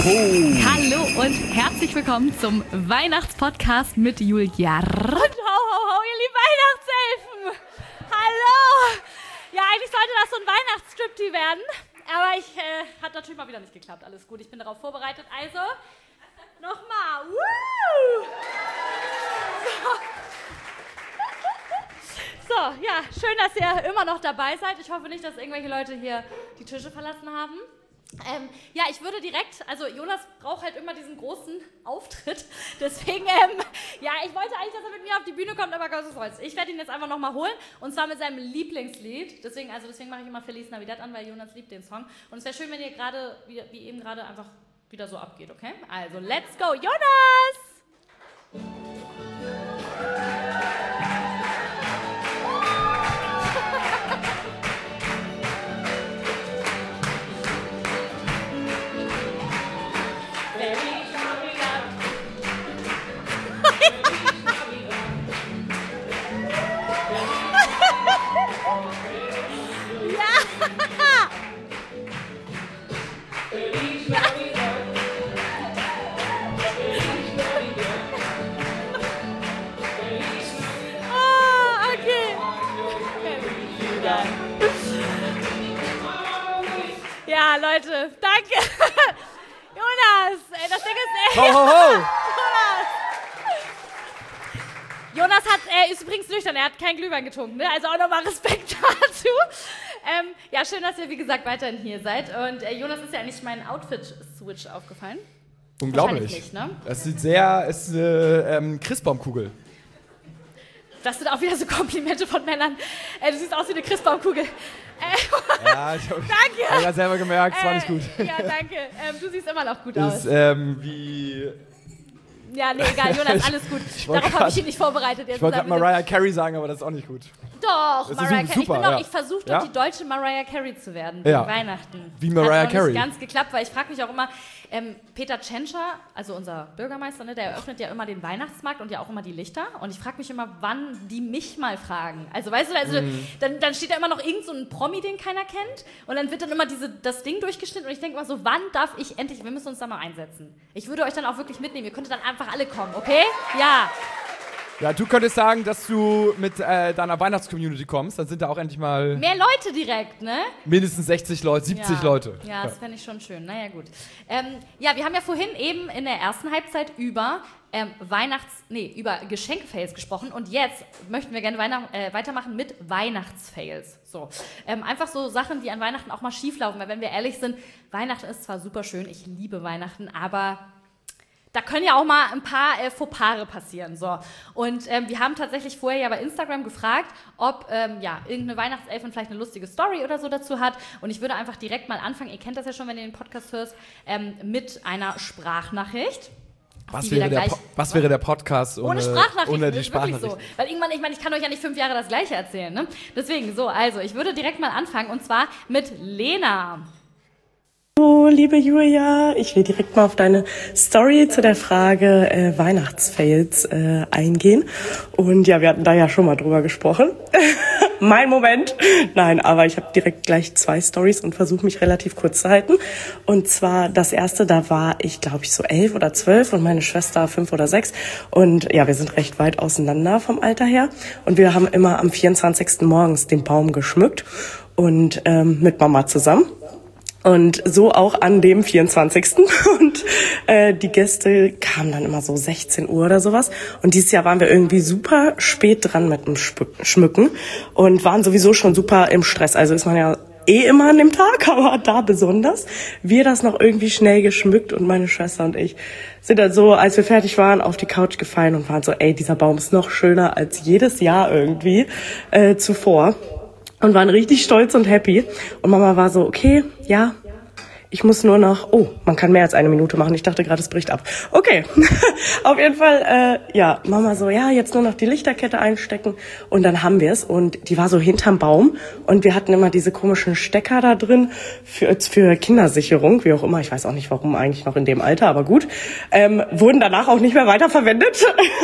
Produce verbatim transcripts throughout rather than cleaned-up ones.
Hohoho. Hallo und herzlich willkommen zum Weihnachtspodcast mit Julia. Und ho, ho, ho, ihr lieben Weihnachtselfen. Hallo. Ja, eigentlich sollte das so ein Weihnachtsstriptease werden, aber ich, äh, hat natürlich mal wieder nicht geklappt. Alles gut, ich bin darauf vorbereitet. Also, nochmal. Woo! So. So, ja, schön, dass ihr immer noch dabei seid. Ich hoffe nicht, dass irgendwelche Leute hier die Tische verlassen haben. Ähm, ja, ich würde direkt, also Jonas braucht halt immer diesen großen Auftritt, deswegen, ähm, ja, ich wollte eigentlich, dass er mit mir auf die Bühne kommt, aber Gott weiß, ich werde ihn jetzt einfach nochmal holen, und zwar mit seinem Lieblingslied, deswegen, also deswegen mache ich immer Feliz Navidad an, weil Jonas liebt den Song, und es wäre schön, wenn ihr gerade, wie, wie eben gerade, einfach wieder so abgeht, okay? Also, let's go, Jonas! Ja, Leute, danke. Jonas, ey, das Ding ist... Ey, ho, ho, ho. Jonas. Jonas hat, er ist übrigens nüchtern, er hat keinen Glühwein getrunken, ne? Also auch nochmal Respekt dazu. Ähm, ja, schön, dass ihr, wie gesagt, weiterhin hier seid. Und äh, Jonas, ist ja eigentlich mein Outfit-Switch aufgefallen. Unglaublich. Nicht, ne? Das sieht sehr, es ist eine ähm, Christbaumkugel. Das sind auch wieder so Komplimente von Männern. Äh, du siehst aus wie eine Christbaumkugel. Äh, ja, ich habe danke. ja selber gemerkt, es war nicht gut. Äh, ja, danke. Ähm, du siehst immer noch gut ist, aus. Ähm, wie... Ja, nee, egal, Jonas, alles gut. Darauf habe ich ihn nicht vorbereitet. Jetzt ich wollte gerade Mariah Carey sagen, aber das ist auch nicht gut. Doch, das Mariah Carey. Ich, bin doch, ja. ich versuche doch, ja? die deutsche Mariah Carey zu werden, ja. wegen Weihnachten. Wie Mariah Hat noch Carey. nicht ganz geklappt, weil ich frage mich auch immer, ähm, Peter Tschentscher, also unser Bürgermeister, ne, der eröffnet ja immer den Weihnachtsmarkt und ja auch immer die Lichter. Und ich frage mich immer, wann die mich mal fragen. Also weißt du, also, mm. dann, dann steht da immer noch irgend so ein Promi, den keiner kennt. Und dann wird dann immer diese, das Ding durchgeschnitten. Und ich denke immer so, wann darf ich endlich, wir müssen uns da mal einsetzen. Ich würde euch dann auch wirklich mitnehmen. Ihr könntet dann einfach alle kommen, okay? Ja. Ja, du könntest sagen, dass du mit äh, deiner Weihnachtscommunity kommst, dann sind da auch endlich mal... Mehr Leute direkt, ne? Mindestens sechzig Leute, siebzig ja. Leute. Ja, das fände ich schon schön. Naja, gut. Ähm, ja, wir haben ja vorhin eben in der ersten Halbzeit über ähm, Weihnachts... Nee, über Geschenkfails gesprochen, und jetzt möchten wir gerne Weihnacht, äh, weitermachen mit Weihnachtsfails. So. Ähm, einfach so Sachen, die an Weihnachten auch mal schief laufen, weil wenn wir ehrlich sind, Weihnachten ist zwar super schön, ich liebe Weihnachten, aber... Da können ja auch mal ein paar äh, Fauxpaare passieren. So. Und ähm, wir haben tatsächlich vorher ja bei Instagram gefragt, ob ähm, ja, irgendeine Weihnachtselfin vielleicht eine lustige Story oder so dazu hat. Und ich würde einfach direkt mal anfangen, ihr kennt das ja schon, wenn ihr den Podcast hört, ähm, mit einer Sprachnachricht. Was wäre, der po- was wäre der Podcast ohne, ohne Sprachnachricht? Ohne die das ist Sprachnachricht. wirklich so. Weil irgendwann, ich meine, ich kann euch ja nicht fünf Jahre das Gleiche erzählen. Ne? Deswegen, so, also, ich würde direkt mal anfangen, und zwar mit Lena. Hallo, liebe Julia, ich will direkt mal auf deine Story zu der Frage äh, Weihnachtsfails äh, eingehen. Und ja, wir hatten da ja schon mal drüber gesprochen. Mein Moment. Nein, aber ich habe direkt gleich zwei Stories und versuche mich relativ kurz zu halten. Und zwar das erste, da war ich, glaube ich, so elf oder zwölf und meine Schwester fünf oder sechs. Und ja, wir sind recht weit auseinander vom Alter her. Und wir haben immer am vierundzwanzigsten morgens den Baum geschmückt und ähm, mit Mama zusammen. Und so auch an dem vierundzwanzigsten Und äh, die Gäste kamen dann immer so sechzehn Uhr oder sowas. Und dieses Jahr waren wir irgendwie super spät dran mit dem Schmücken und waren sowieso schon super im Stress. Also ist man ja eh immer an dem Tag, aber da besonders. Wir das noch irgendwie schnell geschmückt und meine Schwester und ich sind dann so, als wir fertig waren, auf die Couch gefallen und waren so, ey, dieser Baum ist noch schöner als jedes Jahr irgendwie äh, zuvor. Und waren richtig stolz und happy. Und Mama war so, okay, ja, ich muss nur noch, oh, man kann mehr als eine Minute machen. Ich dachte gerade, es bricht ab. Okay, auf jeden Fall, äh, ja, Mama so, ja, jetzt nur noch die Lichterkette einstecken. Und dann haben wir es. Und die war so hinterm Baum. Und wir hatten immer diese komischen Stecker da drin für, für Kindersicherung, wie auch immer. Ich weiß auch nicht, warum eigentlich noch in dem Alter, aber gut. Ähm, wurden danach auch nicht mehr weiterverwendet.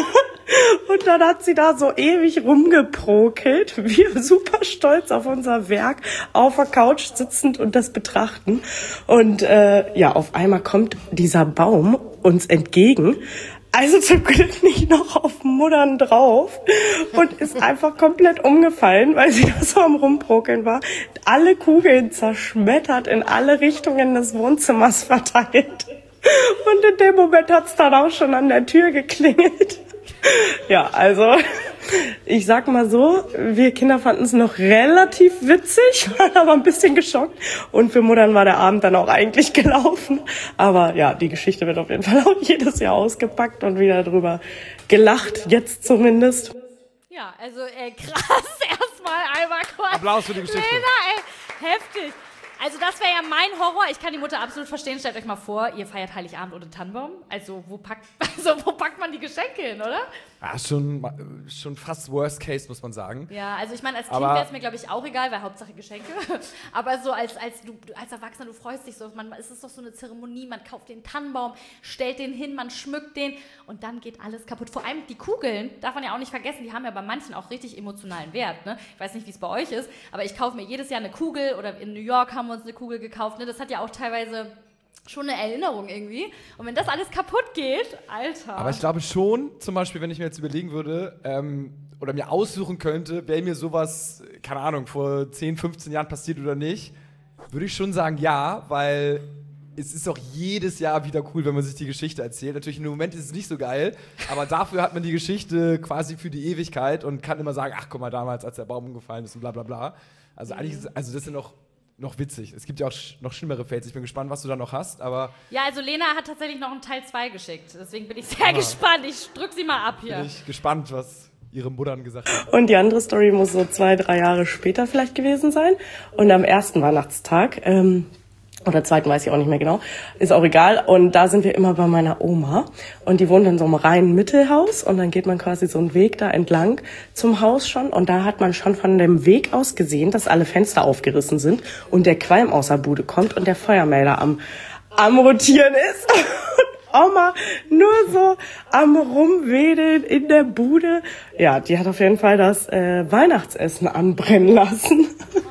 Und dann hat sie da so ewig rumgeprokelt, wir super stolz auf unser Werk, auf der Couch sitzend und das betrachten. Und äh, ja, auf einmal kommt dieser Baum uns entgegen. Also zum Glück nicht noch auf Muttern drauf und ist einfach komplett umgefallen, weil sie da so am Rumbruckeln war. Alle Kugeln zerschmettert, in alle Richtungen des Wohnzimmers verteilt. Und in dem Moment hat's dann auch schon an der Tür geklingelt. Ja, also ich sag mal so, wir Kinder fanden es noch relativ witzig, waren aber ein bisschen geschockt. Und für Muttern war der Abend dann auch eigentlich gelaufen. Aber ja, die Geschichte wird auf jeden Fall auch jedes Jahr ausgepackt und wieder drüber gelacht, jetzt zumindest. Ja, also äh, krass, erstmal einmal kurz. Applaus für die Geschichte. Lena, ey, heftig. Also das wäre ja mein Horror. Ich kann die Mutter absolut verstehen. Stellt euch mal vor, ihr feiert Heiligabend ohne Tannenbaum. Also wo packt, also wo packt man die Geschenke hin, oder? Ja, schon, schon fast Worst Case, muss man sagen. Ja, also ich meine, als Kind Aber wäre es mir, glaube ich, auch egal, weil Hauptsache Geschenke. Aber so als, als, du, als Erwachsener, du freust dich so. Man, es ist doch so eine Zeremonie, man kauft den Tannenbaum, stellt den hin, man schmückt den und dann geht alles kaputt. Vor allem die Kugeln, darf man ja auch nicht vergessen, die haben ja bei manchen auch richtig emotionalen Wert. Ne? Ich weiß nicht, wie es bei euch ist, aber ich kaufe mir jedes Jahr eine Kugel oder in New York haben wir uns eine Kugel gekauft. Ne? Das hat ja auch teilweise schon eine Erinnerung irgendwie. Und wenn das alles kaputt geht, Alter. Aber ich glaube schon, zum Beispiel, wenn ich mir jetzt überlegen würde, ähm, oder mir aussuchen könnte, wäre mir sowas, keine Ahnung, vor zehn, fünfzehn Jahren passiert oder nicht, würde ich schon sagen, ja, weil es ist auch jedes Jahr wieder cool, wenn man sich die Geschichte erzählt. Natürlich im Moment ist es nicht so geil, aber dafür hat man die Geschichte quasi für die Ewigkeit und kann immer sagen, ach, guck mal, damals, als der Baum umgefallen ist und bla bla bla. Also eigentlich, ist, also das sind noch noch witzig. Es gibt ja auch sch- noch schlimmere Fails. Ich bin gespannt, was du da noch hast, aber... Ja, also Lena hat tatsächlich noch einen Teil zwei geschickt. Deswegen bin ich sehr ah. gespannt. Ich drück sie mal ab hier. Bin ich gespannt, was ihre Muttern gesagt haben. Und die andere Story muss so zwei, drei Jahre später vielleicht gewesen sein. Und am ersten Weihnachtstag... Ähm oder zweiten, weiß ich auch nicht mehr genau, ist auch egal. Und da sind wir immer bei meiner Oma. Und die wohnt in so einem reinen Mittelhaus. Und dann geht man quasi so einen Weg da entlang zum Haus schon. Und da hat man schon von dem Weg aus gesehen, dass alle Fenster aufgerissen sind und der Qualm aus der Bude kommt und der Feuermelder am, am Rotieren ist. Und Oma nur so am Rumwedeln in der Bude. Ja, die hat auf jeden Fall das äh, Weihnachtsessen anbrennen lassen.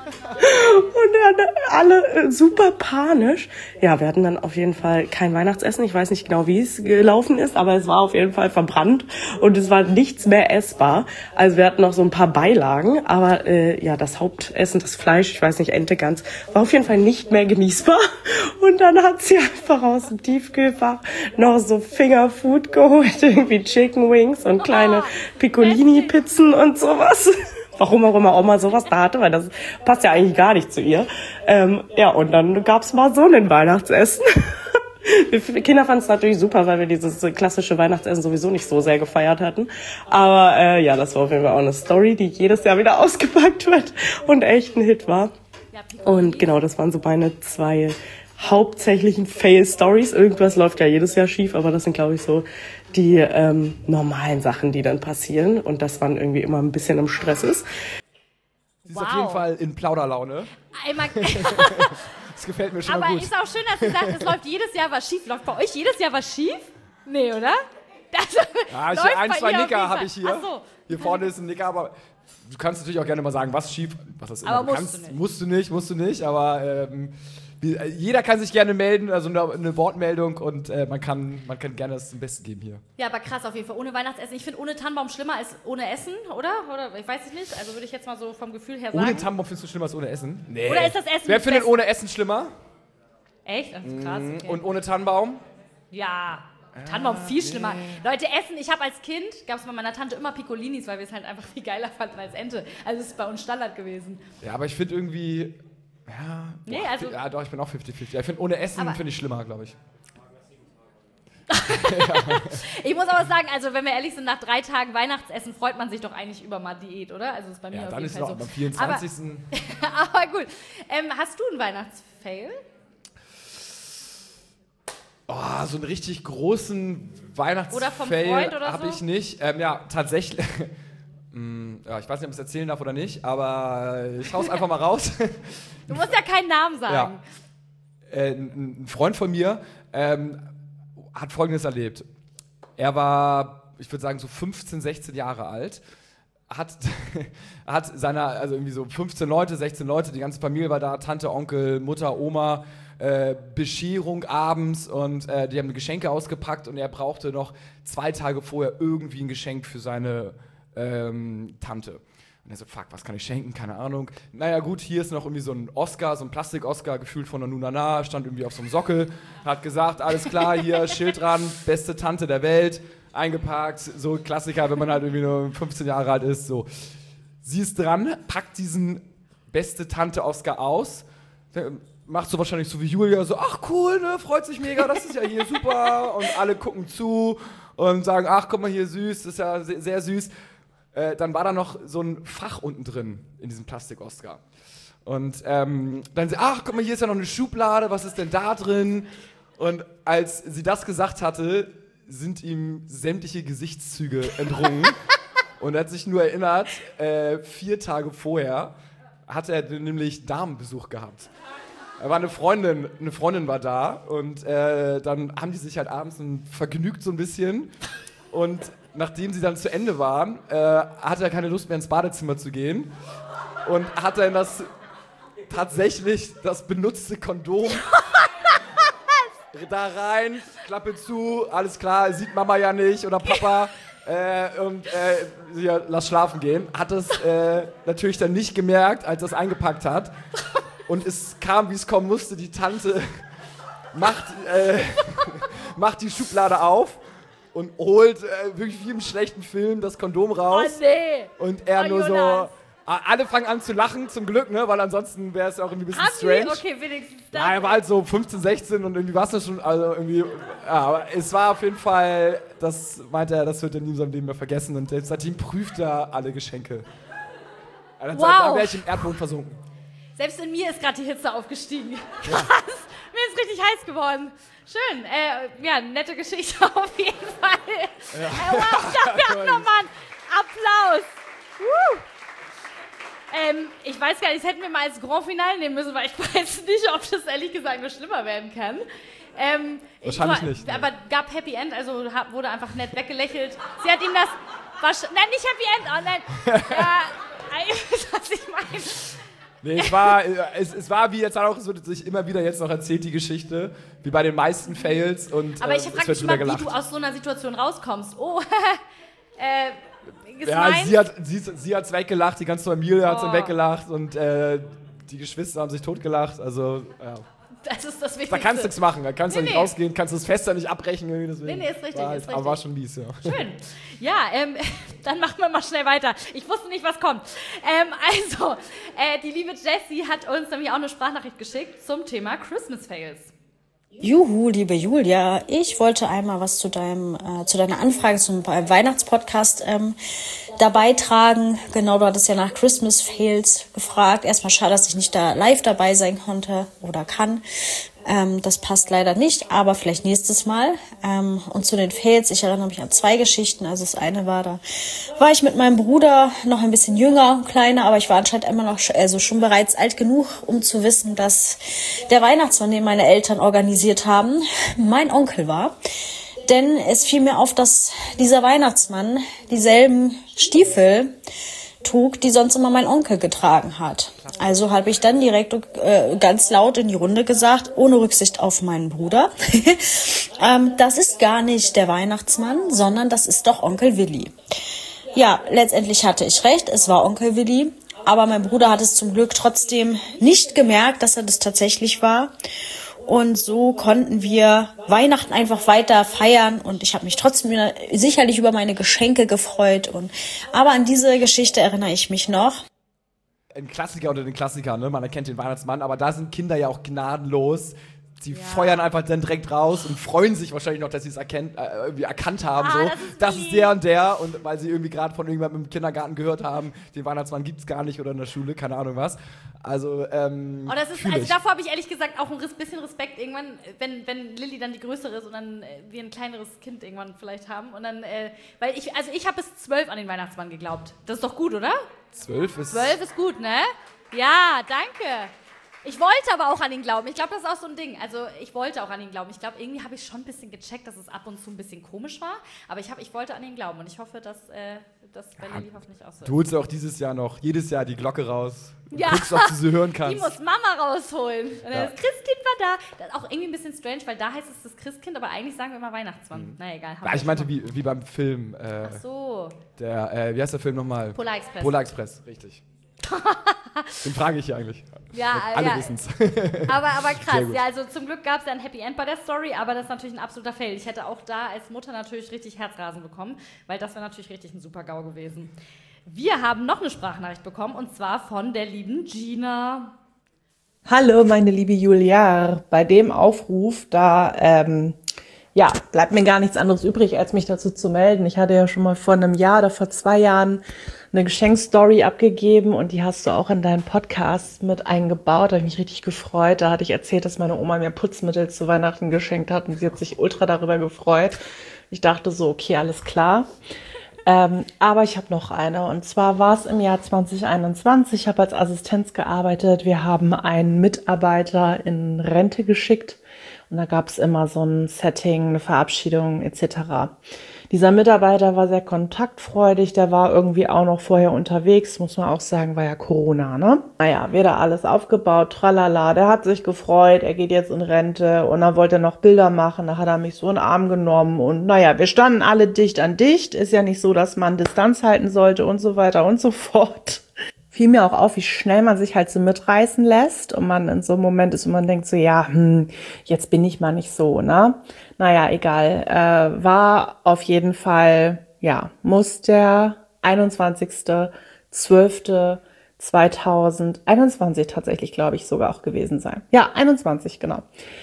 Und dann alle super panisch. Ja, wir hatten dann auf jeden Fall kein Weihnachtsessen. Ich weiß nicht genau, wie es gelaufen ist, aber es war auf jeden Fall verbrannt und es war nichts mehr essbar. Also wir hatten noch so ein paar Beilagen, aber äh, ja, das Hauptessen, das Fleisch, ich weiß nicht, Ente ganz, war auf jeden Fall nicht mehr genießbar. Und dann hat sie einfach aus dem Tiefkühlfach noch so Fingerfood geholt, irgendwie Chicken Wings und kleine Piccolini-Pizzen und sowas. Warum auch immer Oma sowas da hatte, weil das passt ja eigentlich gar nicht zu ihr. Ähm, ja, und dann gab's mal so ein Weihnachtsessen. Wir Kinder fanden es natürlich super, weil wir dieses klassische Weihnachtsessen sowieso nicht so sehr gefeiert hatten. Aber äh, ja, das war auf jeden Fall auch eine Story, die jedes Jahr wieder ausgepackt wird und echt ein Hit war. Und genau, das waren so meine zwei hauptsächlichen Fail-Stories. Irgendwas läuft ja jedes Jahr schief, aber das sind, glaube ich, so die ähm, normalen Sachen, die dann passieren und dass man irgendwie immer ein bisschen im Stress ist. Sie ist wow. auf jeden Fall in Plauderlaune. Einmal das gefällt mir schon aber mal gut. Aber ist auch schön, dass sie sagt, es läuft jedes Jahr was schief. Läuft bei euch jedes Jahr was schief? Nee, oder? Das ja, ich, ein, zwei Nicker habe ich hier. Ach so. Hier vorne ist ein Nicker, aber du kannst natürlich auch gerne mal sagen, was schief, was das immer. Aber du musst kannst, du nicht. Musst du nicht, musst du nicht, aber ähm, jeder kann sich gerne melden, also eine, eine Wortmeldung und äh, man, kann, man kann gerne das zum Besten geben hier. Ja, aber krass auf jeden Fall, ohne Weihnachtsessen. Ich finde ohne Tannenbaum schlimmer als ohne Essen, oder? Oder ich weiß es nicht, also würde ich jetzt mal so vom Gefühl her sagen. Ohne Tannenbaum findest du schlimmer als ohne Essen? Nee. Oder ist das Essen Wer findet Besten? ohne Essen schlimmer? Echt? Das ist krass. Okay. Und ohne Tannenbaum? Ja, Tannenbaum viel schlimmer. Nee. Leute, Essen, ich habe als Kind, gab es bei meiner Tante immer Piccolinis, weil wir es halt einfach viel geiler fanden als Ente. Also es ist bei uns Standard gewesen. Ja, aber ich finde irgendwie... Ja, nee, boah, also, ja, doch, ich bin auch fünfzig fünfzig. Ich finde ohne Essen finde ich schlimmer, glaube ich. Ich muss aber sagen, also wenn wir ehrlich sind, nach drei Tagen Weihnachtsessen freut man sich doch eigentlich über mal Diät, oder? Also ist bei mir ja, auf dann jeden ist Fall es auch so. am vierundzwanzigsten Aber, aber gut. Ähm, hast du einen Weihnachtsfail? Oh, so einen richtig großen Weihnachtsfail habe so? ich nicht. Ähm, ja, tatsächlich. Ja, ich weiß nicht, ob ich es erzählen darf oder nicht, aber ich hau's einfach mal raus. Du musst ja keinen Namen sagen. Ja. Äh, ein Freund von mir ähm, hat Folgendes erlebt. Er war, ich würde sagen, so fünfzehn, sechzehn Jahre alt, hat, hat seiner, also irgendwie so fünfzehn Leute, sechzehn Leute, die ganze Familie war da, Tante, Onkel, Mutter, Oma, äh, Bescherung abends und äh, die haben Geschenke ausgepackt und er brauchte noch zwei Tage vorher irgendwie ein Geschenk für seine ähm, Tante. Und er so, fuck, was kann ich schenken? Keine Ahnung. Naja gut, hier ist noch irgendwie so ein Oscar, so ein Plastik-Oscar, gefühlt von der Nunana, stand irgendwie auf so einem Sockel, hat gesagt, alles klar, hier, Schild dran, beste Tante der Welt, eingepackt, so Klassiker, wenn man halt irgendwie nur fünfzehn Jahre alt ist, so. Sie ist dran, packt diesen beste Tante-Oscar aus, macht so wahrscheinlich so wie Julia, so, ach cool, ne, freut sich mega, das ist ja hier super und alle gucken zu und sagen, ach, guck mal hier, süß, das ist ja sehr, sehr süß. Äh, dann war da noch so ein Fach unten drin in diesem Plastik-Oscar. Und ähm, dann sie, ach, guck mal, hier ist ja noch eine Schublade, was ist denn da drin? Und als sie das gesagt hatte, sind ihm sämtliche Gesichtszüge entrungen. Und er hat sich nur erinnert, äh, vier Tage vorher hatte er nämlich Damenbesuch gehabt. Da war eine Freundin, eine Freundin war da und äh, dann haben die sich halt abends vergnügt so ein bisschen. Und nachdem sie dann zu Ende waren, äh, hatte er keine Lust mehr ins Badezimmer zu gehen und hat dann das tatsächlich das benutzte Kondom da rein, Klappe zu, alles klar, sieht Mama ja nicht oder Papa äh, und äh, ja, lass schlafen gehen. Hat es äh, natürlich dann nicht gemerkt, als er es eingepackt hat und es kam, wie es kommen musste, die Tante macht, äh, macht die Schublade auf und holt äh, wirklich wie im schlechten Film das Kondom raus. Oh nee! Und er oh, nur Jonas. so... Alle fangen an zu lachen, zum Glück, ne? Weil ansonsten wäre es auch irgendwie ein bisschen Haben strange. die? Okay, wenigstens das. Ja, er war halt so fünfzehn, sechzehn und irgendwie war es schon, also irgendwie... Ja, aber es war auf jeden Fall, das meinte er, das wird er nie in seinem Leben mehr vergessen. Und seitdem prüft er alle Geschenke. Also, wow. Da wäre ich im Erdboden versunken. Selbst in mir ist gerade die Hitze aufgestiegen. Ja. Mir ist richtig heiß geworden. Schön. Äh, ja, nette Geschichte auf jeden Fall. Ja. Äh, wow, dafür nochmal einen Applaus. Woo. Ähm, ich weiß gar nicht, das hätten wir mal als Grand Finale nehmen müssen, weil ich weiß nicht, ob das ehrlich gesagt nur schlimmer werden kann. Ähm, Wahrscheinlich war, nicht. Aber gab Happy End, also hab, wurde einfach nett weggelächelt. Sie hat ihm das... War, nein, nicht Happy End, oh nein. Ja, was ich meine... Nee, es war, es, es war wie jetzt auch, es wird sich immer wieder jetzt noch erzählt, die Geschichte, wie bei den meisten Fails. Und, aber ich äh, frage mich mal, wie du aus so einer Situation rauskommst. Oh, äh, ist ja, meins? sie hat sie, sie hat's weggelacht, die ganze Familie hat's Oh. dann weggelacht und äh, die Geschwister haben sich totgelacht. Also, ja. Das ist das Wichtigste. Da kannst du nichts machen, da kannst du Nee, nicht nee. rausgehen, kannst du das Fest da nicht abbrechen. Irgendwie, deswegen Nee, nee, ist richtig, war ist Aber richtig. war schon mies, ja. Schön. Ja, ähm, dann machen wir mal schnell weiter. Ich wusste nicht, was kommt. Ähm, also, äh, die liebe Jessie hat uns nämlich auch eine Sprachnachricht geschickt zum Thema Christmas Fails. Juhu, liebe Julia, ich wollte einmal was zu deinem, äh, zu deiner Anfrage zum Weihnachtspodcast ähm, dabei tragen. Genau, du hattest ja nach Christmas Fails gefragt. Erstmal schade, dass ich nicht da live dabei sein konnte oder kann. Ähm, das passt leider nicht, aber vielleicht nächstes Mal. Ähm, und zu den Fails, ich erinnere mich an zwei Geschichten. Also das eine war, da war ich mit meinem Bruder noch ein bisschen jünger, kleiner, aber ich war anscheinend immer noch also schon bereits alt genug, um zu wissen, dass der Weihnachtsmann, den meine Eltern organisiert haben, mein Onkel war. Denn es fiel mir auf, dass dieser Weihnachtsmann dieselben Stiefel trug, die sonst immer mein Onkel getragen hat. Also habe ich dann direkt äh, ganz laut in die Runde gesagt, ohne Rücksicht auf meinen Bruder, ähm, das ist gar nicht der Weihnachtsmann, sondern das ist doch Onkel Willi. Ja, letztendlich hatte ich recht, es war Onkel Willi, aber mein Bruder hat es zum Glück trotzdem nicht gemerkt, dass er das tatsächlich war. Und so konnten wir Weihnachten einfach weiter feiern und ich habe mich trotzdem wieder sicherlich über meine Geschenke gefreut. Und, aber an diese Geschichte erinnere ich mich noch. Ein Klassiker unter den Klassikern, ne? Man erkennt den Weihnachtsmann, aber da sind Kinder ja auch gnadenlos. Die Ja. feuern einfach dann direkt raus und freuen sich wahrscheinlich noch, dass sie es erkennt, äh, irgendwie erkannt haben. Ah, so. das ist Das lieb. ist der und der. Und weil sie irgendwie gerade von irgendjemandem im Kindergarten gehört haben, den Weihnachtsmann gibt's gar nicht oder in der Schule, keine Ahnung was. Also, ähm, Oh, das ist, fühl also ich. davor habe ich ehrlich gesagt auch ein ris- bisschen Respekt irgendwann, wenn, wenn Lilly dann die größere ist und dann äh, wir ein kleineres Kind irgendwann vielleicht haben. Und dann, äh, weil ich, also ich habe bis zwölf an den Weihnachtsmann geglaubt. Das ist doch gut, oder? Zwölf ist... Zwölf ist gut, ne? Ja, danke. Ich wollte aber auch an ihn glauben. Ich glaube, das ist auch so ein Ding. Also ich wollte auch an ihn glauben. Ich glaube, irgendwie habe ich schon ein bisschen gecheckt, dass es ab und zu ein bisschen komisch war. Aber ich, hab, ich wollte an ihn glauben. Und ich hoffe, dass äh, das bei Ja, Lilly hoffentlich auch so ist. Du holst ja auch dieses Jahr noch, jedes Jahr die Glocke raus. Und Ja. guckst, ob du sie hören kannst. Die muss Mama rausholen. Und Ja. das Christkind war da. Das ist auch irgendwie ein bisschen strange, weil da heißt es das Christkind, aber eigentlich sagen wir immer Weihnachtsmann. Mhm. Na egal. haben Ja, wir ich meinte schon wie, wie beim Film. Äh, mal. Ach so. der, äh, wie heißt der Film nochmal? Polar Express. Polar Express, richtig. Den frage ich hier eigentlich. Ja, Alle ja. wissen's. Aber, aber Sehr krass, gut. ja, also zum Glück gab es ja ein Happy End bei der Story, aber das ist natürlich ein absoluter Fail. Ich hätte auch da als Mutter natürlich richtig Herzrasen bekommen, weil das wäre natürlich richtig ein super GAU gewesen. Wir haben noch eine Sprachnachricht bekommen und zwar von der lieben Gina. Hallo, meine liebe Julia. Bei dem Aufruf, da ähm, ja, bleibt mir gar nichts anderes übrig, als mich dazu zu melden. Ich hatte ja schon mal vor einem Jahr oder vor zwei Jahren eine Geschenkstory abgegeben und die hast du auch in deinen Podcast mit eingebaut. Da habe ich mich richtig gefreut. Da hatte ich erzählt, dass meine Oma mir Putzmittel zu Weihnachten geschenkt hat und sie hat sich ultra darüber gefreut. Ich dachte so, okay, alles klar. Ähm, aber ich habe noch eine und zwar war es im Jahr zwanzig einundzwanzig. Ich habe als Assistenz gearbeitet. Wir haben einen Mitarbeiter in Rente geschickt und da gab es immer so ein Setting, eine Verabschiedung et cetera. Dieser Mitarbeiter war sehr kontaktfreudig, der war irgendwie auch noch vorher unterwegs, muss man auch sagen, war ja Corona, ne? Naja, wieder alles aufgebaut, tralala, der hat sich gefreut, er geht jetzt in Rente und dann wollte er noch Bilder machen, da hat er mich so in den Arm genommen und naja, wir standen alle dicht an dicht, ist ja nicht so, dass man Distanz halten sollte und so weiter und so fort. Fiel mir auch auf, wie schnell man sich halt so mitreißen lässt und man in so einem Moment ist und man denkt so, ja, hm, jetzt bin ich mal nicht so, ne? Naja, egal. Äh, war auf jeden Fall, ja, muss der einundzwanzigster zwölfter zweitausendeinundzwanzig tatsächlich, glaube ich, sogar auch gewesen sein. Ja, einundzwanzig, genau.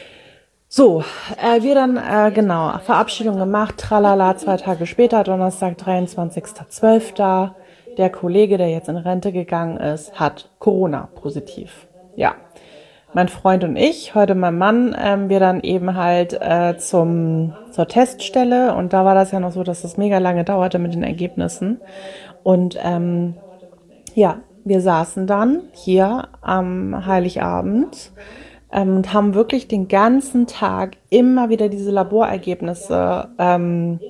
So, äh, wir dann, äh, genau, Verabschiedung gemacht, tralala, zwei Tage später, Donnerstag, dreiundzwanzigster zwölfter Der Kollege, der jetzt in Rente gegangen ist, hat Corona positiv. Ja, mein Freund und ich, heute mein Mann, ähm, wir dann eben halt äh, zum zur Teststelle und da war das ja noch so, dass das mega lange dauerte mit den Ergebnissen und ähm, ja, wir saßen dann hier am Heiligabend ähm, und haben wirklich den ganzen Tag immer wieder diese Laborergebnisse ähm,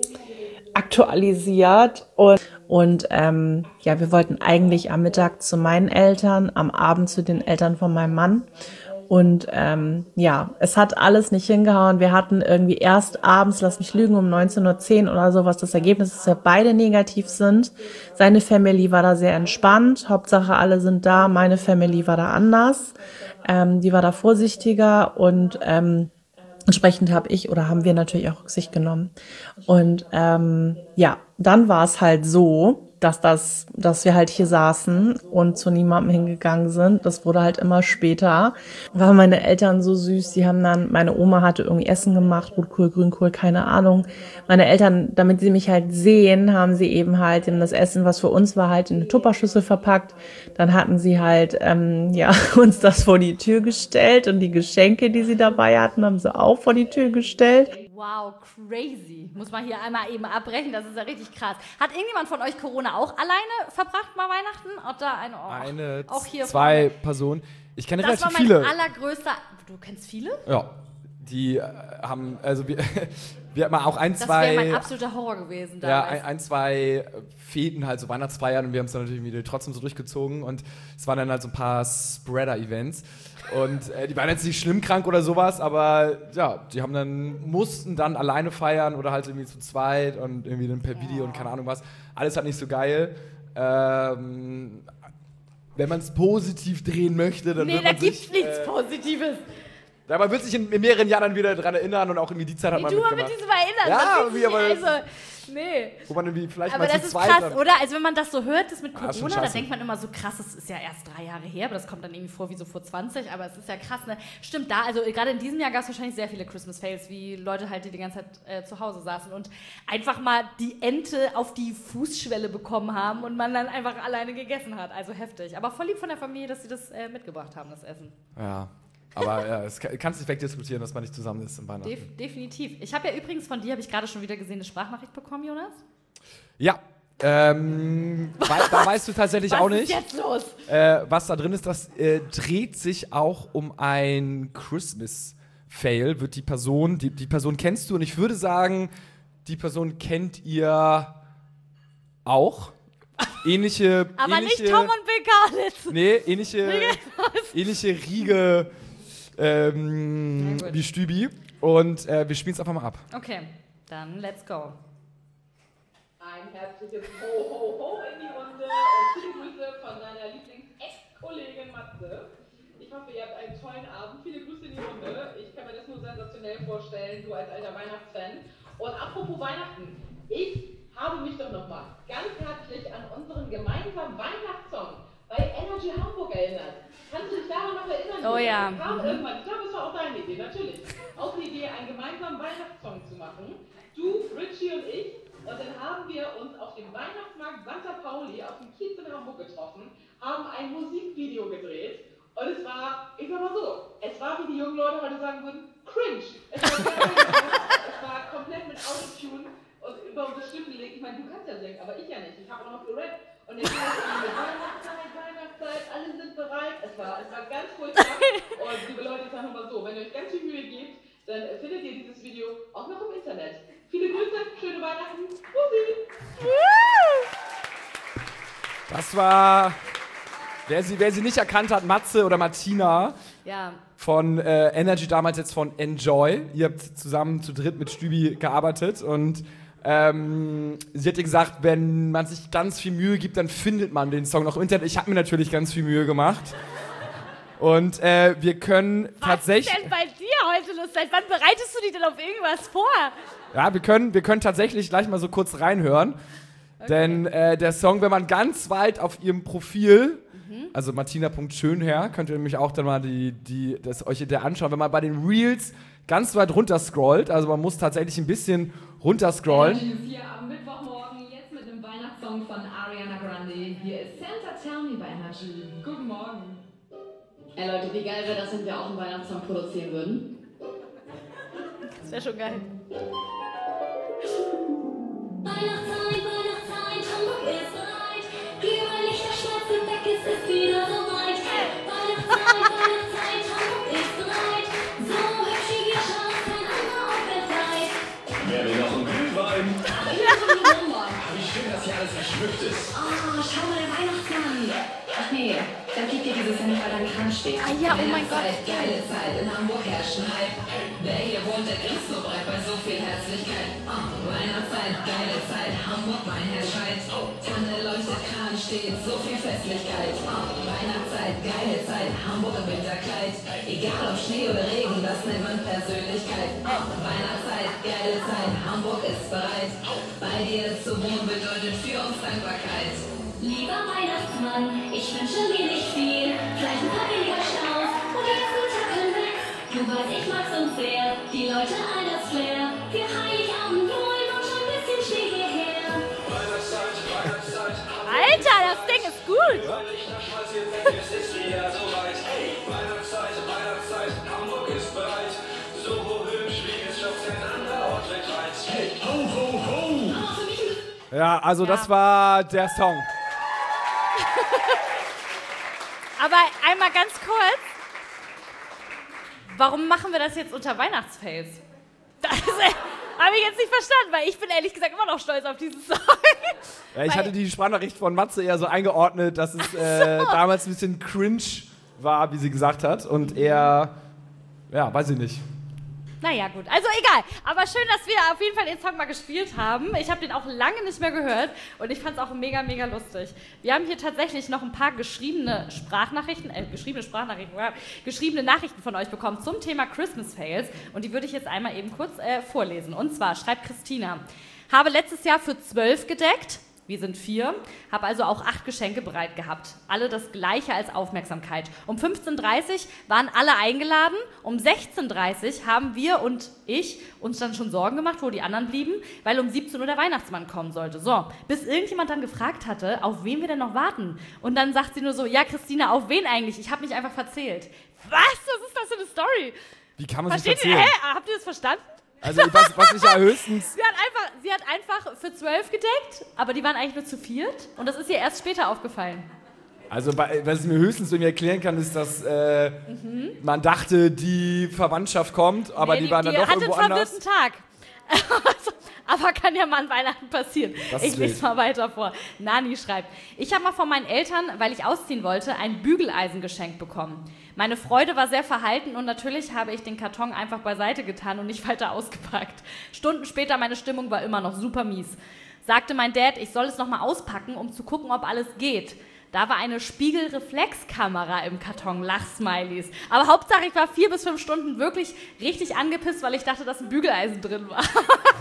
aktualisiert und Und ähm, ja, wir wollten eigentlich am Mittag zu meinen Eltern, am Abend zu den Eltern von meinem Mann. Und ähm, ja, es hat alles nicht hingehauen. Wir hatten irgendwie erst abends, lass mich lügen, um neunzehn Uhr zehn oder sowas das Ergebnis, dass wir beide negativ sind. Seine Family war da sehr entspannt. Hauptsache alle sind da. Meine Family war da anders. Ähm, die war da vorsichtiger und ähm, entsprechend habe ich oder haben wir natürlich auch Rücksicht genommen. Und ähm, ja, dann war es halt so, dass das, dass wir halt hier saßen und zu niemandem hingegangen sind. Das wurde halt immer später. Waren meine Eltern so süß, die haben dann, meine Oma hatte irgendwie Essen gemacht, Rotkohl, Grünkohl, keine Ahnung. Meine Eltern, damit sie mich halt sehen, haben sie eben halt in das Essen, was für uns war, halt in eine Tupperschüssel verpackt. Dann hatten sie halt, ähm, ja, uns das vor die Tür gestellt und die Geschenke, die sie dabei hatten, haben sie auch vor die Tür gestellt. Wow, crazy. Muss man hier einmal eben abbrechen, das ist ja richtig krass. Hat irgendjemand von euch Corona auch alleine verbracht, mal Weihnachten? Oder eine, oh, Eine, auch hier zwei vorne. Personen. Ich kenne Das relativ war mein viele. allergrößter... Du kennst viele? Ja, die äh, haben, also wir, wir hatten auch ein, Das zwei... wäre mein absoluter Horror gewesen Ja, damals. ein, ein, zwei Fäden, halt so Weihnachtsfeiern und wir haben es dann natürlich wieder trotzdem so durchgezogen und es waren dann halt so ein paar Spreader-Events und äh, die waren jetzt nicht schlimm krank oder sowas, aber ja, die haben dann, mussten dann alleine feiern oder halt irgendwie zu zweit und irgendwie dann per Video und keine Ahnung was. Alles halt nicht so geil. Ähm, wenn man es positiv drehen möchte, dann Nee, wird da man gibt's sich... nichts Äh, Positives. ja, man wird sich in, in mehreren Jahren dann wieder daran erinnern und auch irgendwie die Zeit hat Wie man du mal mitgemacht. mit diesem erinnern. Ja, das irgendwie, ist aber- nicht, also, nee. Wo man irgendwie vielleicht Aber mal das zu ist zweit krass, dann- oder? Also wenn man das so hört, das mit Ja, ist schon Corona, da scheiße. denkt man immer so krass, das ist ja erst drei Jahre her, aber das kommt dann irgendwie vor wie so vor zwanzig, aber es ist ja krass, ne? Stimmt, da, also gerade in diesem Jahr gab es wahrscheinlich sehr viele Christmas-Fails, wie Leute halt, die die ganze Zeit äh, zu Hause saßen und einfach mal die Ente auf die Fußschwelle bekommen haben und man dann einfach alleine gegessen hat. Also heftig. Aber voll lieb von der Familie, dass sie das äh, mitgebracht haben, das Essen. Ja, aber ja, es kann, kannst nicht wegdiskutieren, dass man nicht zusammen ist im Weihnachten. Def definitiv. Ich habe ja übrigens von dir, habe ich gerade schon wieder gesehen, eine Sprachnachricht bekommen, Jonas. Ja, Ähm, weil, da weißt du tatsächlich Was auch nicht. ist jetzt los? Äh, was da drin ist, das äh, dreht sich auch um ein Christmas-Fail. Wird die Person, die, die Person kennst du und ich würde sagen, die Person kennt ihr auch. Ähnliche. Aber ähnliche, nicht Tom und Bill Kaulitz. Nee, ähnliche, ähnliche Riege ähm, wie Stübi. Und äh, wir spielen es einfach mal ab. Okay, dann let's go. Ein herzliches Ho, Ho, Ho in die Runde und viele Grüße von deiner Lieblings-Ex-Kollegin Matze. Ich hoffe, ihr habt einen tollen Abend. Viele Grüße in die Runde. Ich kann mir das nur sensationell vorstellen, du als alter Weihnachtsfan. Und apropos Weihnachten, ich habe mich doch nochmal ganz herzlich an unseren gemeinsamen Weihnachtssong bei Energy Hamburg erinnert. Kannst du dich daran noch erinnern? Oh ja. Kam irgendwann, ich glaube, es war auch deine Idee, natürlich, auf die Idee, einen gemeinsamen Weihnachtssong zu machen. Du, Richie und ich. Und dann haben wir uns auf dem Weihnachtsmarkt Sankt Pauli auf dem Kiez in Hamburg getroffen, haben ein Musikvideo gedreht und es war, ich sag mal so, es war, wie die jungen Leute heute sagen würden, cringe. Es war, es war komplett mit Autotune und über unsere Stimmen gelegt. Ich meine, du kannst ja singen, aber ich ja nicht. Ich habe auch noch gerappt und jetzt war es mit Weihnachtszeit, Weihnachtszeit, alle sind bereit. Es war, es war ganz furchtbar und liebe Leute, ich sage mal so, wenn ihr euch ganz viel Mühe gebt, dann findet ihr dieses Video auch noch im Internet. Viele Grüße, schöne Weihnachten. Bussi! Das war, wer sie, wer sie nicht erkannt hat, Matze oder Martina Ja. von äh, Energy, damals jetzt von Enjoy. Ihr habt zusammen zu dritt mit Stübi gearbeitet und ähm, sie hat ihr gesagt, wenn man sich ganz viel Mühe gibt, dann findet man den Song noch im Internet. Ich habe mir natürlich ganz viel Mühe gemacht. Und äh, wir können Was tatsächlich. ist denn bei dir heute los? Seit wann bereitest du dich denn auf irgendwas vor? Ja, wir können, wir können tatsächlich gleich mal so kurz reinhören. Okay. Denn äh, der Song, wenn man ganz weit auf ihrem Profil, mhm. also martina.schönherr, könnt ihr nämlich auch dann mal die, die, das euch der anschauen, wenn man bei den Reels ganz weit runter scrollt, also man muss tatsächlich ein bisschen runter scrollen. Hier am Mittwochmorgen, jetzt mit einem Weihnachtssong von Ariana Grande. Hier ist Santa Tell Me bei Energy. Guten Morgen. Ey Leute, wie geil wäre das, wenn wir auch einen Weihnachtssong produzieren würden? Das wäre schon geil. Weihnachtszeit, Weihnachtszeit, Hamburg ist bereit. Glühwürmlichter schmeißen weg, es ist wieder soweit. Weihnachtszeit, Weihnachtszeit, Hamburg ist bereit. So hübsch wie wir schauen, kein anderer Ort weltweit. Wer will noch einen Glühwein? Ja, von die Nummer. Wie schön, dass hier alles geschmückt ist. Oh, schau mal, der Weihnachtsmann. Ach nee, da liegt hier dieses Jahr nicht, weil da ein Kran steht. Ah ja, oh mein Gott. Geile Zeit, in Hamburg herrscht ein Hype. Wer hier wohnt, der grinst so breit bei so viel Herzlichkeit. Oh, Weihnachtszeit, geile Zeit, Hamburg, mein Herz schreit. Oh, Tanne leuchtet, Kran steht, so viel Festlichkeit. Oh, Weihnachtszeit, geile Zeit, Hamburg im Winterkleid. Egal ob Schnee oder Regen, das nennt man Persönlichkeit. Oh, Weihnachtszeit, geile Zeit, Hamburg ist bereit. Bei dir zu wohnen bedeutet für uns Dankbarkeit. Lieber Weihnachtsmann, ich wünsche mir nicht viel. Vielleicht ein paar weniger Staus und jetzt gut Tackeln weg. Du weißt, ich mag's uns sehr, die Leute all das Flair. Wir Heiligabend wollen und schon ein bisschen Schnee hierher. Weihnachtszeit, Weihnachtszeit, Alter, das Ding ist gut. Lichter schmeißen weg, es ist wieder soweit. Hey, Weihnachtszeit, Weihnachtszeit, Hamburg ist bereit. So hübsch wie es schafft kein anderer Ort weltweit. Hey, ho, ho, ho! Ja, also Ja. das war der Song. Aber einmal ganz kurz. Warum machen wir das jetzt unter Weihnachtsfails? Das habe ich jetzt nicht verstanden, weil ich bin ehrlich gesagt immer noch stolz auf diesen Song. Ja, ich Weil- hatte die Sprachnachricht von Matze eher so eingeordnet, dass es äh, damals ein bisschen cringe war, wie sie gesagt hat. Und eher, ja, weiß ich nicht. Naja, gut. Also egal. Aber schön, dass wir auf jeden Fall den Song mal gespielt haben. Ich habe den auch lange nicht mehr gehört und ich fand es auch mega, mega lustig. Wir haben hier tatsächlich noch ein paar geschriebene Sprachnachrichten, äh, geschriebene Sprachnachrichten, äh, geschriebene Nachrichten von euch bekommen zum Thema Christmas Fails und die würde ich jetzt einmal eben kurz äh, vorlesen. Und zwar schreibt Christina, habe letztes Jahr für zwölf gedeckt. Wir sind vier, habe also auch acht Geschenke bereit gehabt. Alle das Gleiche als Aufmerksamkeit. Um fünfzehn Uhr dreißig waren alle eingeladen. Um sechzehn Uhr dreißig haben wir und ich uns dann schon Sorgen gemacht, wo die anderen blieben, weil um siebzehn Uhr der Weihnachtsmann kommen sollte. So, bis irgendjemand dann gefragt hatte, auf wen wir denn noch warten. Und dann sagt sie nur so, ja Christina, auf wen eigentlich? Ich habe mich einfach verzählt. Was? Was ist das für eine Story? Wie kann man sich Versteht ihr? erzählen? Hä? Habt ihr das verstanden? Also was, was ich ja höchstens... Sie hat, einfach, sie hat einfach für zwölf gedeckt, aber die waren eigentlich nur zu viert. Und das ist ihr erst später aufgefallen. Also bei, was ich mir höchstens irgendwie erklären kann, ist, dass äh, mhm. man dachte, die Verwandtschaft kommt, aber nee, die, die waren dann doch irgendwo anders. Die hatte einen verwirrten Tag. Aber kann ja mal an Weihnachten passieren. Das ich lese mal weiter vor. Nani schreibt, ich habe mal von meinen Eltern, weil ich ausziehen wollte, ein Bügeleisen geschenkt bekommen. Meine Freude war sehr verhalten und natürlich habe ich den Karton einfach beiseite getan und nicht weiter ausgepackt. Stunden später, meine Stimmung war immer noch super mies. Sagte mein Dad, ich soll es nochmal auspacken, um zu gucken, ob alles geht. Da war eine Spiegelreflexkamera im Karton, Lachsmilies. Aber Hauptsache, ich war vier bis fünf Stunden wirklich richtig angepisst, weil ich dachte, dass ein Bügeleisen drin war.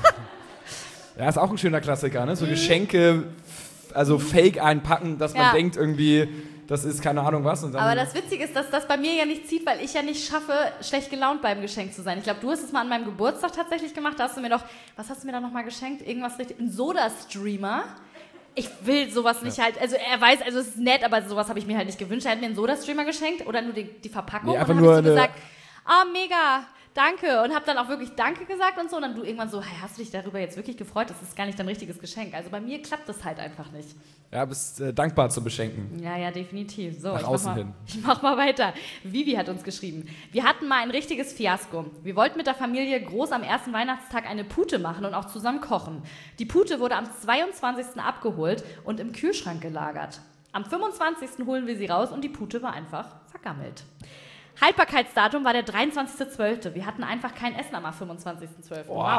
Ja, ist auch ein schöner Klassiker, ne? So Geschenke, also fake einpacken, dass man ja. denkt irgendwie, das ist keine Ahnung was. Und dann aber das Witzige ist, dass das bei mir ja nicht zieht, weil ich ja nicht schaffe, schlecht gelaunt beim Geschenk zu sein. Ich glaube, du hast es mal an meinem Geburtstag tatsächlich gemacht. Da hast du mir doch, was hast du mir da nochmal geschenkt? Irgendwas richtig, ein Soda-Streamer. Ich will sowas nicht ja. halt, also er weiß, also es ist nett, aber sowas habe ich mir halt nicht gewünscht. Er hat mir einen Soda-Streamer geschenkt oder nur die, die Verpackung. Nee, und dann habe ich so gesagt, ah, oh, mega, danke. Und habe dann auch wirklich Danke gesagt und so. Und dann du irgendwann so, hey, hast du dich darüber jetzt wirklich gefreut? Das ist gar nicht dein richtiges Geschenk. Also bei mir klappt das halt einfach nicht. Ja, bist äh, dankbar zu beschenken. Ja, ja, definitiv. So, Nach ich außen mach mal, hin. Ich mach mal weiter. Vivi hat uns geschrieben. Wir hatten mal ein richtiges Fiasko. Wir wollten mit der Familie groß am ersten Weihnachtstag eine Pute machen und auch zusammen kochen. Die Pute wurde am zweiundzwanzigsten abgeholt und im Kühlschrank gelagert. Am fünfundzwanzigsten holen wir sie raus und die Pute war einfach vergammelt. Haltbarkeitsdatum war der dreiundzwanzigster zwölfter Wir hatten einfach kein Essen am fünfundzwanzigsten zwölften Wow.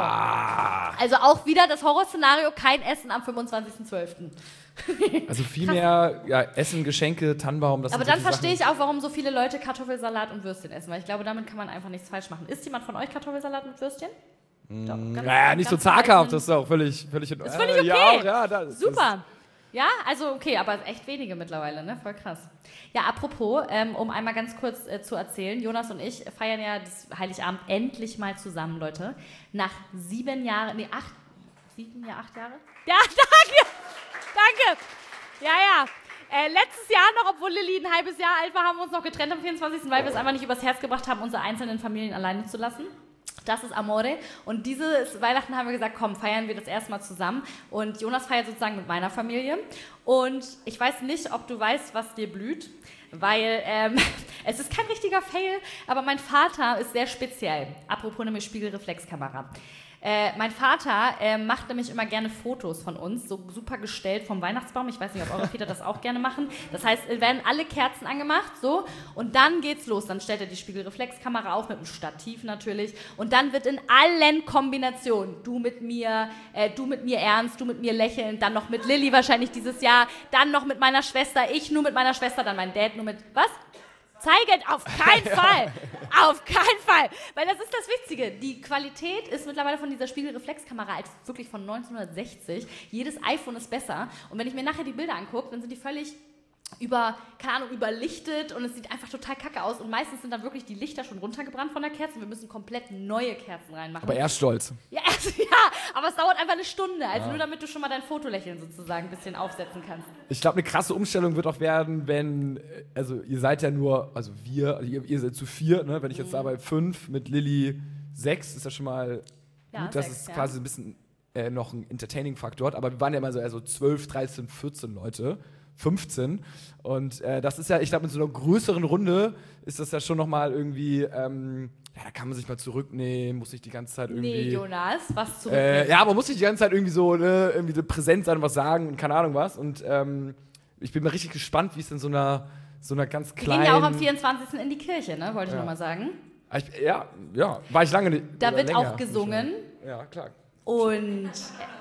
Also auch wieder das Horrorszenario, kein Essen am fünfundzwanzigsten zwölften Also viel mehr ja, Essen, Geschenke, Tannenbaum. Das Aber sind dann so verstehe ich auch, warum so viele Leute Kartoffelsalat und Würstchen essen, weil ich glaube, damit kann man einfach nichts falsch machen. Isst jemand von euch Kartoffelsalat mit Würstchen? Mm, Doch, ganz, naja, nicht so zaghaft, das ist auch völlig, völlig in Ist völlig okay. Äh, ja, ja, das, Super. Das Ja, also okay, aber echt wenige mittlerweile, ne? Voll krass. Ja, apropos, ähm, um einmal ganz kurz äh, zu erzählen, Jonas und ich feiern ja das Heiligabend endlich mal zusammen, Leute. Nach sieben Jahren, nee, acht, sieben, ja, acht Jahre? Ja, danke, danke. Ja, ja. Äh, letztes Jahr noch, obwohl Lilly ein halbes Jahr alt war, haben wir uns noch getrennt am vierundzwanzigsten weil wir es einfach nicht übers Herz gebracht haben, unsere einzelnen Familien alleine zu lassen. Das ist Amore. Und dieses Weihnachten haben wir gesagt, komm, feiern wir das erstmal zusammen. Und Jonas feiert sozusagen mit meiner Familie. Und ich weiß nicht, ob du weißt, was dir blüht, weil ähm, es ist kein richtiger Fail, aber mein Vater ist sehr speziell. Apropos nämlich Spiegelreflexkamera. Äh, mein Vater äh, macht nämlich immer gerne Fotos von uns, so super gestellt vom Weihnachtsbaum. Ich weiß nicht, ob eure Väter das auch gerne machen. Das heißt, es werden alle Kerzen angemacht, so, und dann geht's los. Dann stellt er die Spiegelreflexkamera auf, mit einem Stativ natürlich. Und dann wird in allen Kombinationen, du mit mir, äh, du mit mir ernst, du mit mir lächelnd, dann noch mit Lilly wahrscheinlich dieses Jahr, dann noch mit meiner Schwester, ich nur mit meiner Schwester, dann mein Dad nur mit, was? Zeigend, auf keinen Fall, auf keinen Fall, weil das ist das Witzige, die Qualität ist mittlerweile von dieser Spiegelreflexkamera als wirklich von neunzehnhundertsechzig, jedes iPhone ist besser und wenn ich mir nachher die Bilder angucke, dann sind die völlig über, keine Ahnung, überlichtet und es sieht einfach total kacke aus und meistens sind dann wirklich die Lichter schon runtergebrannt von der Kerze und wir müssen komplett neue Kerzen reinmachen. Aber er ist stolz. Ja, also, ja, aber es dauert einfach eine Stunde, also ja. Nur damit du schon mal dein Fotolächeln sozusagen ein bisschen aufsetzen kannst. Ich glaube, eine krasse Umstellung wird auch werden, wenn, also ihr seid ja nur, also wir, also ihr, ihr seid zu vier, ne? Wenn ich jetzt mhm. dabei fünf, mit Lilly sechs, ist das schon mal ja, gut, das sechs, ist ja. quasi ein bisschen äh, noch ein Entertaining-Faktor, aber wir waren ja immer so, also zwölf, dreizehn, vierzehn Leute. fünfzehn und äh, das ist ja, ich glaube, mit so einer größeren Runde ist das ja schon nochmal irgendwie, ähm, ja, da kann man sich mal zurücknehmen, muss nicht die ganze Zeit irgendwie... Nee, Jonas, was zurücknehmen? Äh, ja, aber muss nicht die ganze Zeit irgendwie so, ne, irgendwie so präsent sein und was sagen und keine Ahnung was und ähm, ich bin mal richtig gespannt, wie es in so einer, so einer ganz kleinen... Wir gehen ja auch am vierundzwanzigsten in die Kirche, ne, wollte ich ja. nochmal sagen. Ich, ja, ja, war ich lange nicht. Da wird länger, auch gesungen. Ja, klar. Und...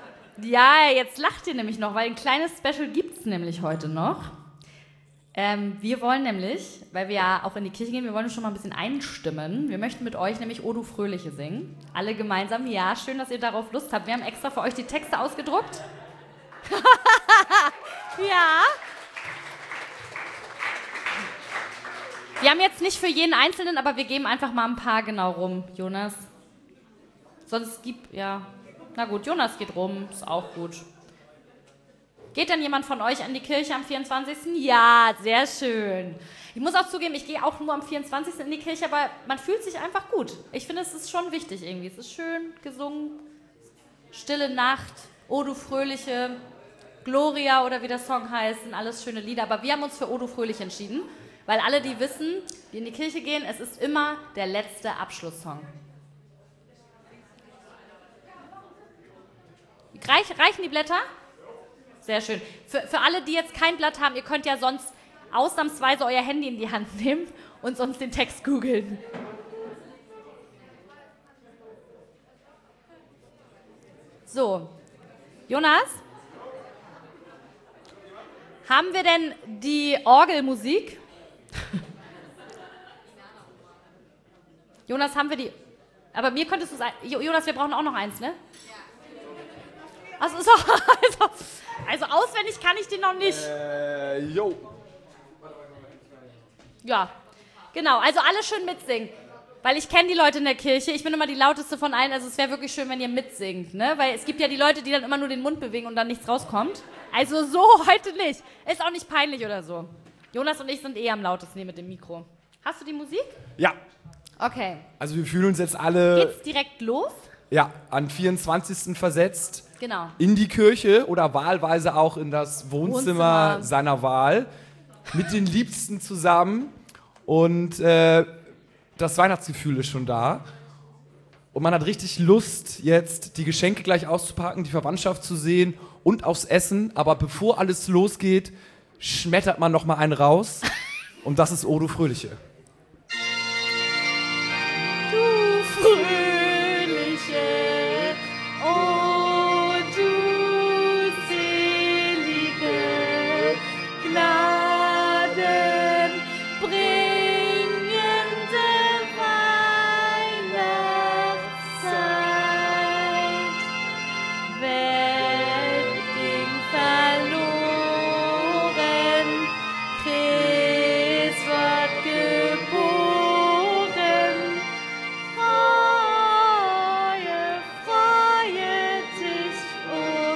Ja, jetzt lacht ihr nämlich noch, weil ein kleines Special gibt es nämlich heute noch. Ähm, wir wollen nämlich, weil wir ja auch in die Kirche gehen, wir wollen schon mal ein bisschen einstimmen. Wir möchten mit euch nämlich O du Fröhliche singen. Alle gemeinsam. Ja, schön, dass ihr darauf Lust habt. Wir haben extra für euch die Texte ausgedruckt. Ja. Wir haben jetzt nicht für jeden Einzelnen, aber wir geben einfach mal ein paar genau rum, Jonas. Sonst gibt, ja... Na gut, Jonas geht rum, ist auch gut. Geht denn jemand von euch an die Kirche am vierundzwanzigsten? Ja, sehr schön. Ich muss auch zugeben, ich gehe auch nur am vierundzwanzigsten in die Kirche, aber man fühlt sich einfach gut. Ich finde, es ist schon wichtig irgendwie. Es ist schön gesungen, Stille Nacht, O du Fröhliche, Gloria oder wie der Song heißt, sind alles schöne Lieder. Aber wir haben uns für O du Fröhlich entschieden, weil alle, die wissen, die in die Kirche gehen, es ist immer der letzte Abschlusssong. Reich, reichen die Blätter? Sehr schön. Für, für alle, die jetzt kein Blatt haben, ihr könnt ja sonst ausnahmsweise euer Handy in die Hand nehmen und sonst den Text googeln. So, Jonas? Haben wir denn die Orgelmusik? Jonas, haben wir die... Aber mir könntest du sagen... Jonas, wir brauchen auch noch eins, ne? Also, so, also, also auswendig kann ich den noch nicht. Äh, jo. Ja, genau. Also alle schön mitsingen. Weil ich kenne die Leute in der Kirche. Ich bin immer die lauteste von allen. Also es wäre wirklich schön, wenn ihr mitsingt. Ne? Weil es gibt ja die Leute, die dann immer nur den Mund bewegen und dann nichts rauskommt. Also so heute nicht. Ist auch nicht peinlich oder so. Jonas und ich sind eh am lautesten hier mit dem Mikro. Hast du die Musik? Ja. Okay. Also wir fühlen uns jetzt alle... Geht's direkt los? Ja, an vierundzwanzigsten versetzt. Genau. In die Kirche oder wahlweise auch in das Wohnzimmer, Wohnzimmer. seiner Wahl. Mit den Liebsten zusammen. Und äh, das Weihnachtsgefühl ist schon da. Und man hat richtig Lust, jetzt die Geschenke gleich auszupacken, die Verwandtschaft zu sehen und aufs Essen. Aber bevor alles losgeht, schmettert man noch mal einen raus. Und das ist O du Fröhliche. Du Fröhliche, oh du selige, gnadenbringende Weihnachtszeit. Welt ging verloren, Christ ward geboren. Freue, freue dich, o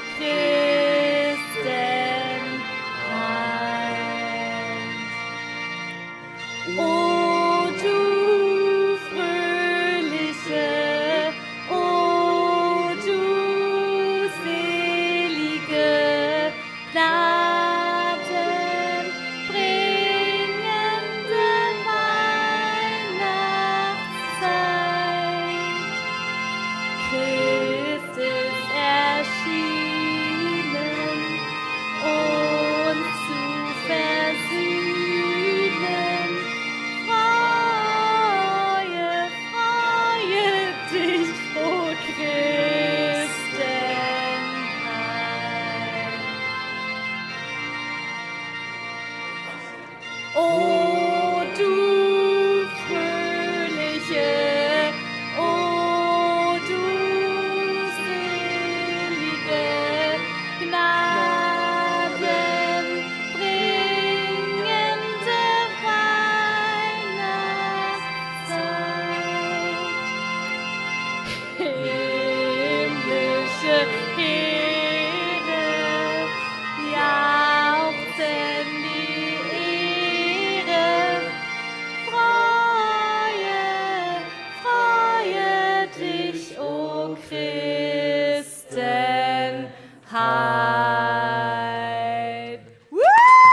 Christenheit. O du Fröhliche, o du Selige, gnadenbringende Weihnachtszeit. Christ ist erschienen, uns zu versöhnen. Freue, freue dich, o Christenheit. O du Fröhliche, o du Selige, gnadenbringende Weihnachtszeit. Himmlische Heere jauchzen die Ehre. Freue, freue dich, o Christenheit. Woo!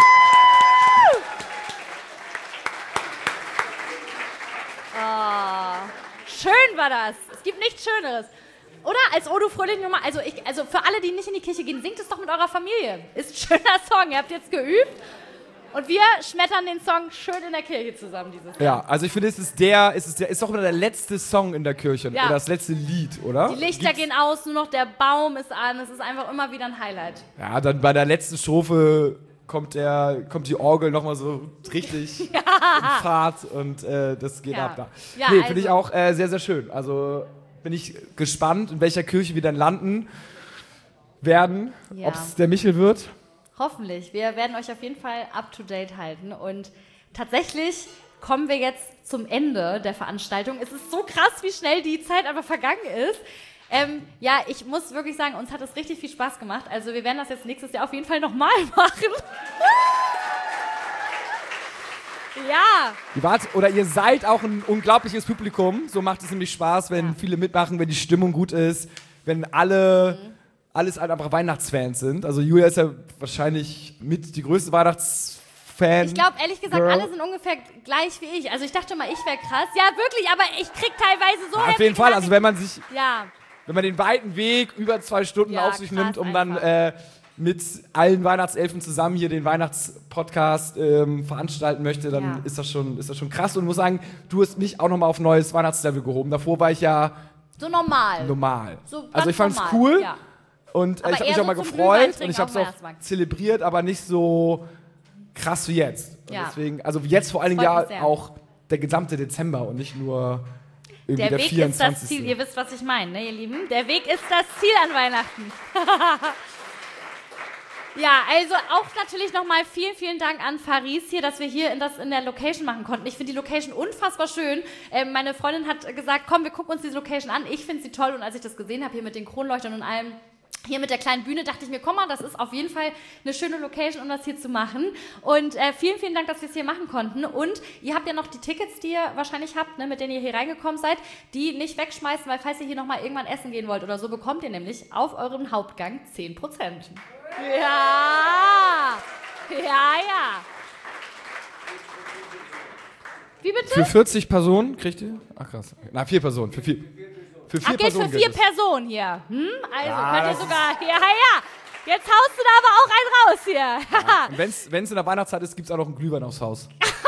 Ah, schön war das. Es gibt nichts Schöneres. Oder? Als O du Fröhliche Nummer. Also, ich, also für alle, die nicht in die Kirche gehen, singt es doch mit eurer Familie. Ist ein schöner Song. Ihr habt jetzt geübt. Und wir schmettern den Song schön in der Kirche zusammen dieses Jahr. Ja, also ich finde, es ist der, es ist der, ist doch immer der letzte Song in der Kirche Ja. oder das letzte Lied, oder? Die Lichter gehen aus, nur noch der Baum ist an. Es ist einfach immer wieder ein Highlight. Ja, dann bei der letzten Strophe kommt der, kommt die Orgel nochmal so richtig in Fahrt und äh, das geht Ja. ab da. Ja, nee, finde ich also- auch äh, sehr, sehr schön. Also bin ich gespannt, in welcher Kirche wir dann landen werden, Ja. ob es der Michel wird. Hoffentlich. Wir werden euch auf jeden Fall up to date halten. Und tatsächlich kommen wir jetzt zum Ende der Veranstaltung. Es ist so krass, wie schnell die Zeit einfach vergangen ist. Ähm, ja, ich muss wirklich sagen, uns hat es richtig viel Spaß gemacht. Also wir werden das jetzt nächstes Jahr auf jeden Fall nochmal machen. Ja. Ihr wart, oder ihr seid auch ein unglaubliches Publikum. So macht es nämlich Spaß, wenn ja. viele mitmachen, wenn die Stimmung gut ist, wenn alle, mhm. alles halt einfach Weihnachtsfans sind. Also Julia ist ja wahrscheinlich mit die größte Weihnachtsfan. Ich glaube, ehrlich gesagt, Girl. alle sind ungefähr gleich wie ich. Also ich dachte mal, ich wäre krass. Ja, wirklich, aber ich krieg teilweise so... Ja, auf jeden Fall, also wenn man sich... Ja. Wenn man den weiten Weg über zwei Stunden ja, auf sich nimmt, um einfach. dann äh, mit allen Weihnachtselfen zusammen hier den Weihnachtspodcast ähm, veranstalten möchte, dann ja. ist das schon, ist das schon krass. Und muss sagen, du hast mich auch nochmal auf ein neues Weihnachtslevel gehoben. Davor war ich ja so normal. Normal. So ganz also ich fand es normal, cool ja. und äh, ich habe mich so auch mal gefreut und ich habe es auch zelebriert, aber nicht so krass wie jetzt. Und ja. deswegen, also jetzt vor allen Dingen ja auch der gesamte Dezember und nicht nur irgendwie der, der Weg vierundzwanzigste ist das Ziel. Ihr wisst, was ich meine, ne, ihr Lieben? Der Weg ist das Ziel an Weihnachten. Ja, also auch natürlich nochmal vielen, vielen Dank an Faris hier, dass wir hier in, das, in der Location machen konnten. Ich finde die Location unfassbar schön. Ähm, meine Freundin hat gesagt, komm, wir gucken uns diese Location an. Ich finde sie toll und als ich das gesehen habe, hier mit den Kronleuchtern und allem, hier mit der kleinen Bühne, dachte ich mir, komm mal, das ist auf jeden Fall eine schöne Location, um das hier zu machen. Und äh, vielen, vielen Dank, dass wir es hier machen konnten. Und ihr habt ja noch die Tickets, die ihr wahrscheinlich habt, ne, mit denen ihr hier reingekommen seid, die nicht wegschmeißen, weil falls ihr hier nochmal irgendwann essen gehen wollt oder so, bekommt ihr nämlich auf eurem Hauptgang zehn Prozent. Ja, ja, ja. Wie bitte? Für vierzig Personen kriegt ihr? Ach krass. Na, vier Personen. Für vier, für vier Ach, geht Personen. für vier Personen hier. Hm? Also ja, könnt ihr sogar. Ja, ja. Jetzt haust du da aber auch einen raus hier. Ja, wenn es in der Weihnachtszeit ist, gibt es auch noch einen Glühwein aufs Haus.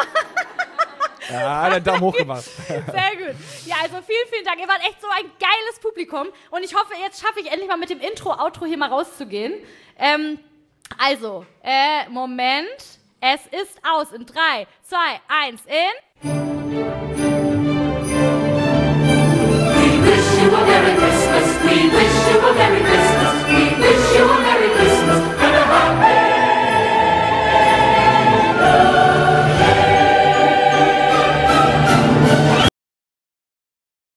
Ja, den Daumen hoch gemacht. Sehr gut. Ja, also vielen, vielen Dank. Ihr wart echt so ein geiles Publikum. Und ich hoffe, jetzt schaffe ich endlich mal mit dem Intro, Outro hier mal rauszugehen. Ähm, also, äh, Moment. Es ist aus in drei, zwei, eins, in...